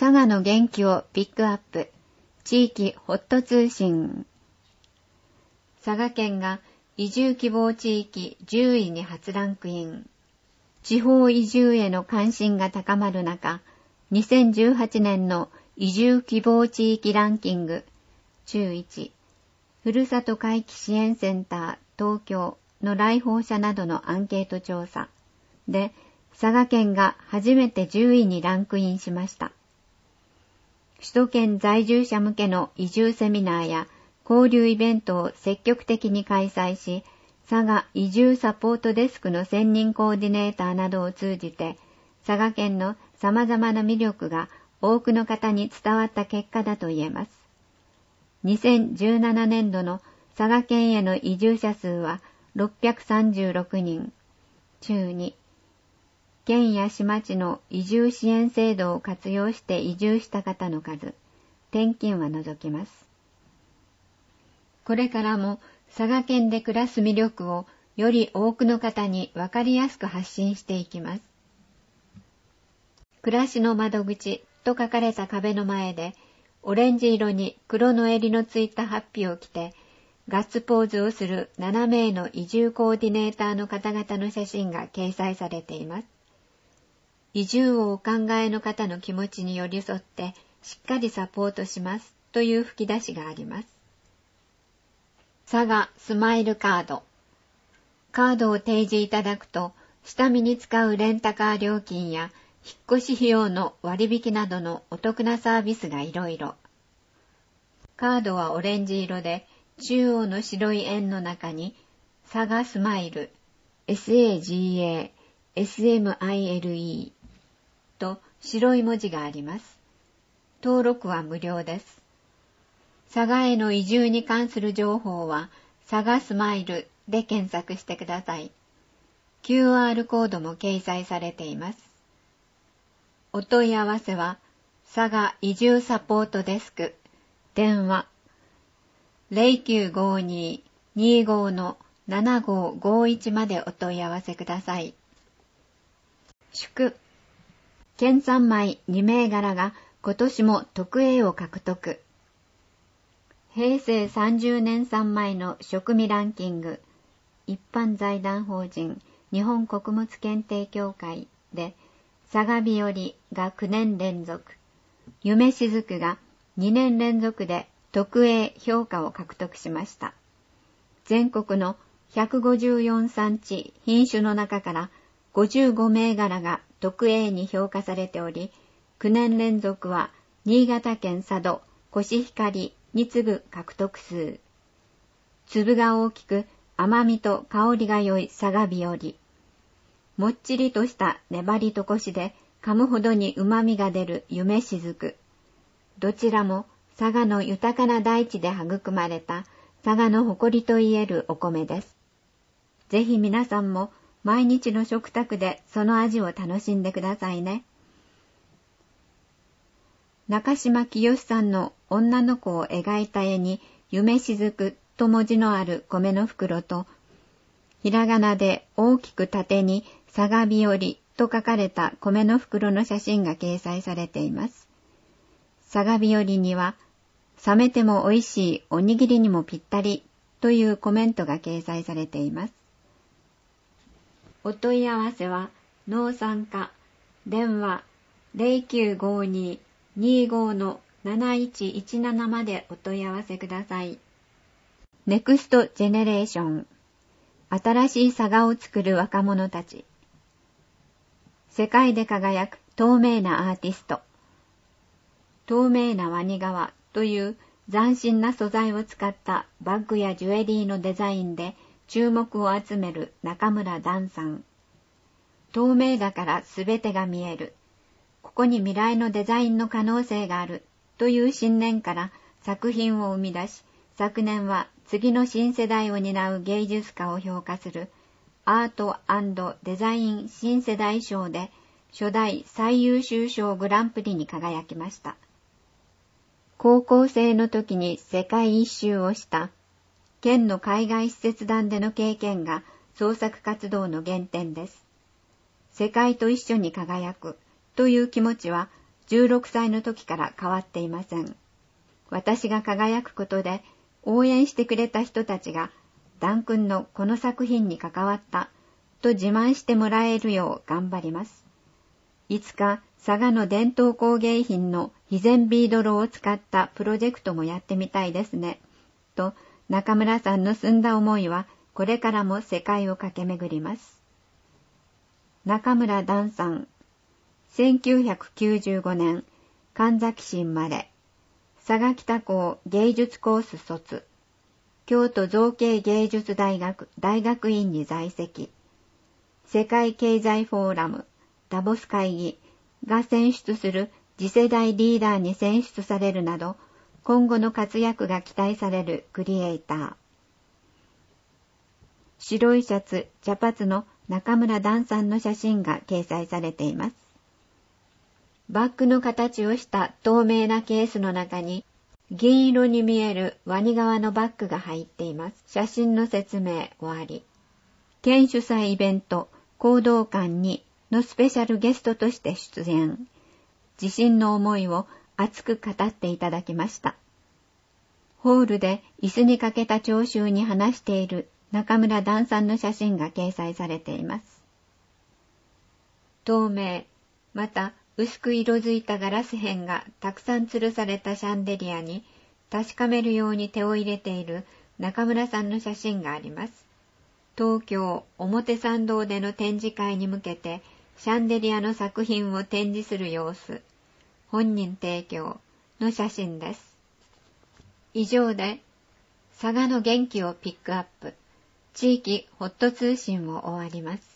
佐賀の元気をピックアップ、地域ホット通信。佐賀県が移住希望地域10位に初ランクイン。地方移住への関心が高まる中、2018年の移住希望地域ランキング中1、ふるさと回帰支援センター東京の来訪者などのアンケート調査で、佐賀県が初めて10位にランクインしました。首都圏在住者向けの移住セミナーや交流イベントを積極的に開催し、佐賀移住サポートデスクの専任コーディネーターなどを通じて、佐賀県の様々な魅力が多くの方に伝わった結果だと言えます。2017年度の佐賀県への移住者数は636人。中2、県や市町の移住支援制度を活用して移住した方の数、転勤は除きます。これからも佐賀県で暮らす魅力をより多くの方に分かりやすく発信していきます。暮らしの窓口と書かれた壁の前で、オレンジ色に黒の襟のついたハッピーを着て、ガッツポーズをする7名の移住コーディネーターの方々の写真が掲載されています。移住をお考えの方の気持ちに寄り添ってしっかりサポートしますという吹き出しがあります。佐賀スマイルカード。カードを提示いただくと、下見に使うレンタカー料金や引っ越し費用の割引などのお得なサービスがいろいろ。カードはオレンジ色で、中央の白い円の中に、佐賀スマイル、SAGA、SMILE と白い文字があります。登録は無料です。佐賀への移住に関する情報は、佐賀スマイルで検索してください。QR コードも掲載されています。お問い合わせは、佐賀移住サポートデスク、電話、0952-25-7551 までお問い合わせください。祝、県産米2銘柄が今年も特 A を獲得。平成30年産米の食味ランキング、一般財団法人日本穀物検定協会で、佐賀日和が9年連続、夢しずくが2年連続で特 A 評価を獲得しました。全国の154産地品種の中から55銘柄が特 A に評価されており、9年連続は新潟県佐渡コシヒカリに次ぐ獲得数。粒が大きく甘みと香りが良い佐賀日和。もっちりとした粘りとコシで噛むほどに旨味が出る夢しずく。どちらも佐賀の豊かな大地で育まれた佐賀の誇りといえるお米です。ぜひ皆さんも毎日の食卓でその味を楽しんでくださいね。中島清さんの女の子を描いた絵に夢しずくと文字のある米の袋と、ひらがなで大きく縦に佐賀日和と書かれた米の袋の写真が掲載されています。佐賀日和には、冷めても美味しいおにぎりにもぴったりというコメントが掲載されています。お問い合わせは、農産課、電話 0952-25-7117 までお問い合わせください。ネクストジェネレーション。新しい佐賀を作る若者たち。世界で輝く透明なアーティスト。透明なワニ革という斬新な素材を使ったバッグやジュエリーのデザインで注目を集める中村段さん。透明だからすべてが見える。ここに未来のデザインの可能性があるという信念から作品を生み出し、昨年は次の新世代を担う芸術家を評価するアート&デザイン新世代賞で初代最優秀賞グランプリに輝きました。高校生の時に世界一周をした県の海外使節団での経験が創作活動の原点です。世界と一緒に輝くという気持ちは 16歳の時から変わっていません。私が輝くことで応援してくれた人たちがダン君のこの作品に関わったと自慢してもらえるよう頑張ります。いつか佐賀の伝統工芸品の肥前ビードロを使ったプロジェクトもやってみたいですね。と中村さんの澄んだ思いはこれからも世界を駆け巡ります。中村段さん、1995年、神崎市生まれ、佐賀北高芸術コース卒、京都造形芸術大学大学院に在籍、世界経済フォーラム、ダボス会議が選出する次世代リーダーに選出されるなど、今後の活躍が期待されるクリエイター。白いシャツ、茶髪の中村段さんの写真が掲載されています。バッグの形をした透明なケースの中に銀色に見えるワニ革のバッグが入っています。写真の説明終わり。県主催イベント行動館にのスペシャルゲストとして出演。自身の思いを熱く語っていただきました。ホールで椅子にかけた聴衆に話している中村段さんの写真が掲載されています。透明、また薄く色づいたガラス片がたくさん吊るされたシャンデリアに確かめるように手を入れている中村さんの写真があります。東京表参道での展示会に向けてシャンデリアの作品を展示する様子、本人提供の写真です。以上で佐賀の元気をピックアップ、地域ホット通信を終わります。